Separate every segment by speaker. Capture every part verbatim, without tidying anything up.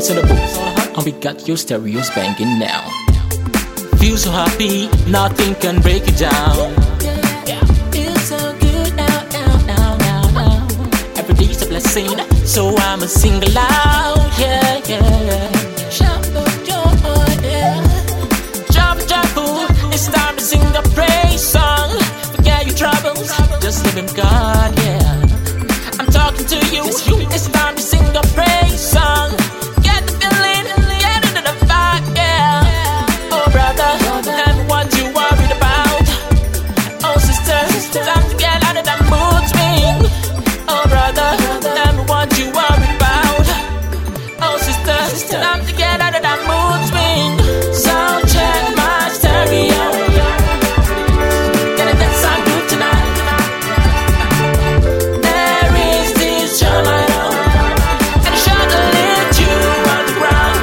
Speaker 1: It's in the booth, and we got your stereos banging now. Feel so happy, nothing can break it down. Feel so good now, now, now, now, now. Every day is a blessing, so I'ma sing aloud. Yeah, yeah, yeah. Shout for joy, yeah. Shout for joyful, it's time to sing a praise song. Forget your troubles, just live in God, yeah. I'm talking to you, it's time to sing a praise song. Get the feeling, get into the vibe, yeah. Oh brother, never what you worried about. Oh sister, time to get out of that mood swing. Oh brother, never what you worried about. Oh sister, time to get out of that mood swing. So check my stereo. Gonna get some good tonight. There is this drum I know, and a shot to lift you on the ground.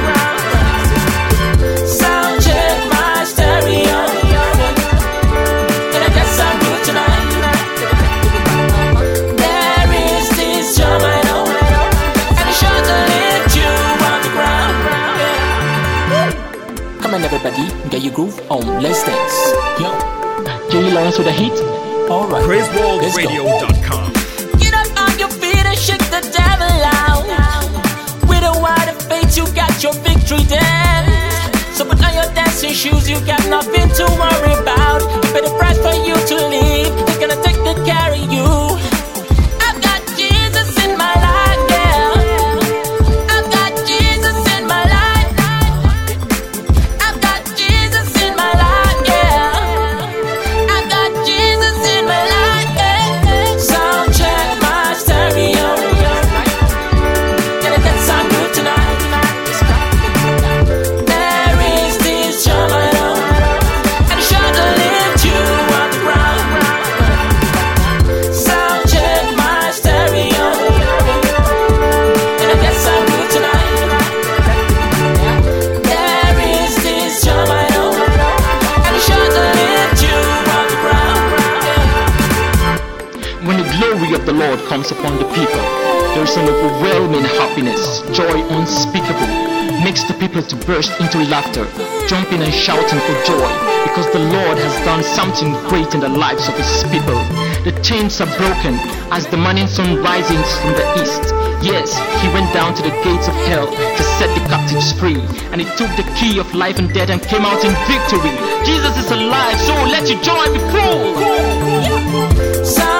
Speaker 1: Sound check my stereo. Gonna get some good tonight. There is this drum I know, and a shot to lift you on the ground. Come on everybody, get your groove on, let's dance. Yo, Jay Lawrence with the heat. Alright,
Speaker 2: praise world
Speaker 1: let's
Speaker 2: radio
Speaker 1: go.
Speaker 2: dot com.
Speaker 1: Get up on your feet and shake the devil out. With a word of faith, you got your victory dance. So put on your dancing shoes, you got nothing to worry about. You pay the price for you to leave, they're gonna take good care of you. I've got Jesus in my life, yeah. I've got Jesus in my life. I've got Jesus in my life, yeah. I've got Jesus in my life, yeah. Sound check my stereo. Gonna get some good tonight. There is this drum I know, and a shot to lift you on the ground. Sound check my stereo. Gonna get some good tonight. There is this drum I know, and a shot to lift you on the ground.
Speaker 3: When the glory of the Lord comes upon the people, there is an overwhelming happiness, joy unspeakable, makes the people to burst into laughter, jumping and shouting for joy, because the Lord has done something great in the lives of His people. The chains are broken as the morning sun rises from the east. Yes, He went down to the gates of hell to set the captives free, and He took the key of life and death and came out in victory. Jesus is alive, so let your joy be full.
Speaker 1: So